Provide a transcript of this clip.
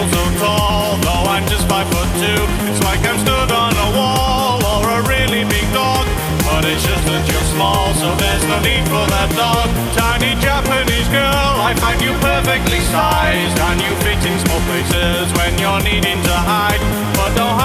so tall, though I'm just 5'2". It's like I'm stood on a wall or a really big dog. But it's just that you're small, so there's no need for that dog. Tiny Japanese girl, I find you perfectly sized, and you fit in small places when you're needing to hide. But don't